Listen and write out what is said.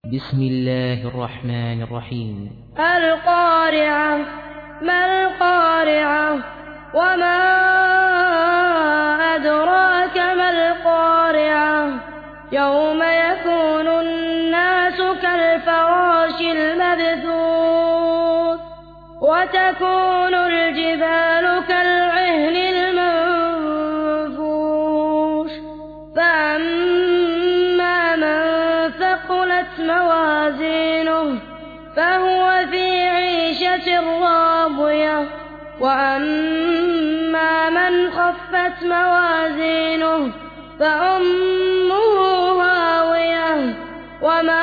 بسم الله الرحمن الرحيم. القارعة. ما القارعة؟ وما أدراك ما القارعة؟ يوم يكون الناس كالفراش المبثوث وتكون الجبال كالعهن المنفوش فأما من ثقلت موازينه فهو في عيشة راضية وأما من خفت موازينه فأمه هاوية وما